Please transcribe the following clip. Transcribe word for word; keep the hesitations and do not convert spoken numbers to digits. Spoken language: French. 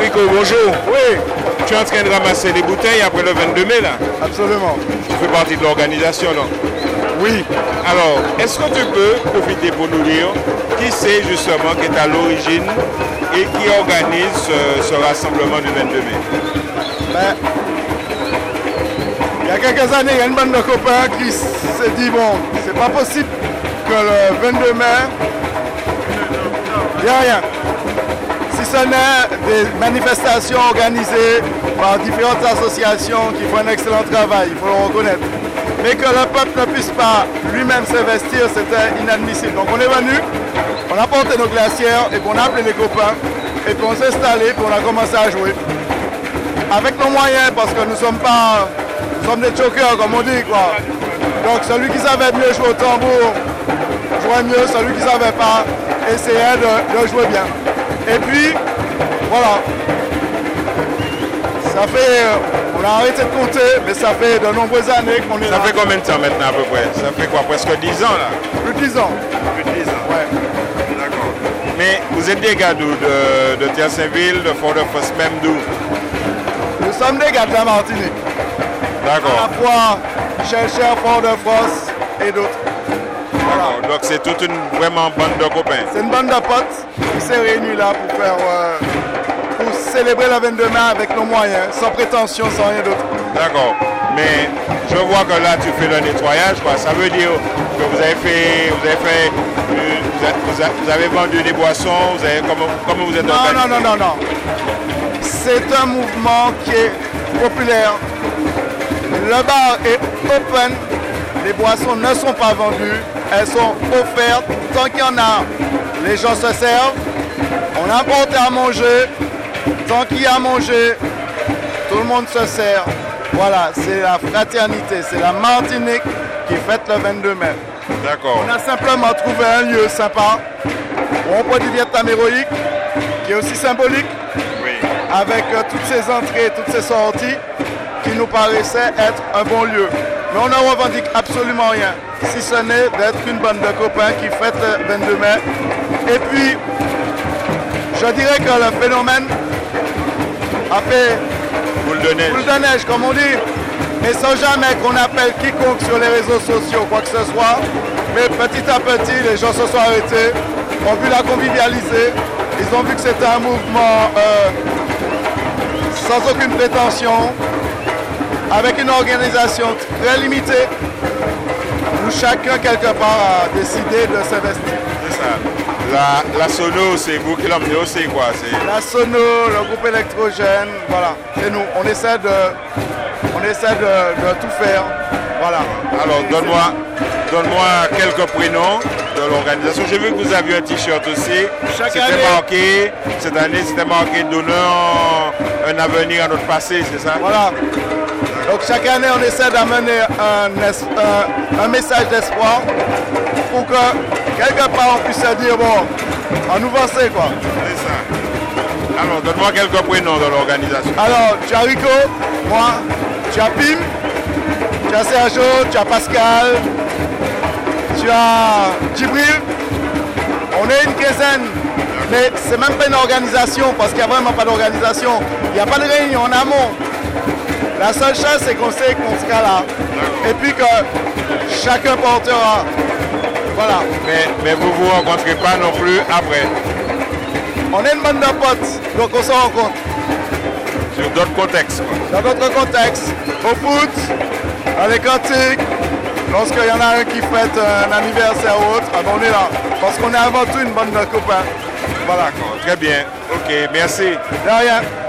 Jarico, bonjour. Oui. Tu es en train de ramasser des bouteilles après le vingt-deux mai là? Absolument. Tu fais partie de l'organisation, non? Oui. Alors, est-ce que tu peux profiter pour nous dire qui c'est justement qui est à l'origine et qui organise ce, ce rassemblement du vingt-deux mai? Ben, il y a quelques années, il y a une bande de copains qui s'est dit, bon, c'est pas possible que le vingt-deux mai, il n'y a rien. Si ce n'est des manifestations organisées par différentes associations qui font un excellent travail, il faut le reconnaître. Mais que le peuple ne puisse pas lui-même s'investir, c'était inadmissible. Donc on est venu, on a porté nos glacières et puis on a appelé les copains et puis on s'est installé et puis on a commencé à jouer. Avec nos moyens, parce que nous sommes pas, nous sommes des chokers comme on dit quoi. Donc celui qui savait mieux jouer au tambour, jouait mieux, celui qui ne savait pas, essayait de, de jouer bien. Et puis, voilà. Ça fait, on a arrêté de compter, mais ça fait de nombreuses années qu'on est ça là. Ça fait combien de temps maintenant à peu près? Ça fait quoi? Presque dix ans là? Plus de dix ans. Plus de dix ans? Ouais. D'accord. Mais vous êtes des gars d'où? De, de Tierceinville, de Fort-de-France, même d'où? Nous sommes des gars de la Martinique. D'accord. À la fois Chercheurs, Fort-de-France et d'autres. Voilà. Donc c'est toute une vraiment bande de copains. C'est une bande de potes qui s'est réunie là pour faire euh, pour célébrer le vingt-deux mai avec nos moyens, sans prétention, sans rien d'autre. D'accord. Mais je vois que là tu fais le nettoyage, quoi. Ça veut dire que vous avez fait, vous avez fait, vous avez, vous avez vendu des boissons, vous avez comment, comment vous êtes non, organisé? non, non, non, non. C'est un mouvement qui est populaire. Le bar est open. Les boissons ne sont pas vendues, elles sont offertes. Tant qu'il y en a, les gens se servent. On apporte à manger. Tant qu'il y a à manger, tout le monde se sert. Voilà, c'est la fraternité, c'est la Martinique qui fête le vingt-deux mai. D'accord. On a simplement trouvé un lieu sympa où on peut du Vietnam héroïque, qui est aussi symbolique, oui, avec euh, toutes ces entrées, toutes ces sorties, qui nous paraissaient être un bon lieu. Mais on ne revendique absolument rien, si ce n'est d'être une bande de copains qui fête le vingt-deux mai. Et puis, je dirais que le phénomène a fait boule de neige, boule de neige comme on dit, mais sans jamais qu'on appelle quiconque sur les réseaux sociaux, quoi que ce soit. Mais petit à petit, les gens se sont arrêtés, ont vu la convivialiser, ils ont vu que c'était un mouvement euh, sans aucune prétention, avec une organisation très limitée, où chacun quelque part a décidé de s'investir. c'est ça. La, la sono, c'est vous qui l'emmenez aussi, quoi. La sono, le groupe électrogène, voilà, c'est nous. On essaie de, on essaie de, de tout faire, voilà. Alors, donne-moi donne-moi quelques prénoms de l'organisation. J'ai vu que vous aviez un t-shirt aussi. C'était marqué, cette année, c'était marqué « Donnons un avenir à notre passé », c'est ça? Voilà. Donc chaque année, on essaie d'amener un, un, un message d'espoir pour que quelque part on puisse se dire, bon, on nous avancer quoi. C'est ça. Alors, donne-moi quelques prénoms de l'organisation. Alors, tu as Rico, moi, tu as Pim, tu as Sergio, tu as Pascal, tu as Djibril. On est une quinzaine, mais c'est même pas une organisation parce qu'il n'y a vraiment pas d'organisation. Il n'y a pas de réunion en amont. La seule chose, c'est qu'on sait qu'on sera là. Et puis que chacun portera. Voilà. Mais, mais vous ne vous rencontrez pas non plus après? On est une bande de potes, donc on se rencontre. Sur d'autres contextes, quoi. Dans d'autres contextes. Au foot, dans les cantiques, lorsqu'il y en a un qui fête un anniversaire ou autre, ah ben on est là. Parce qu'on est avant tout une bande de copains. Voilà. D'accord, très bien. Ok, merci. De rien.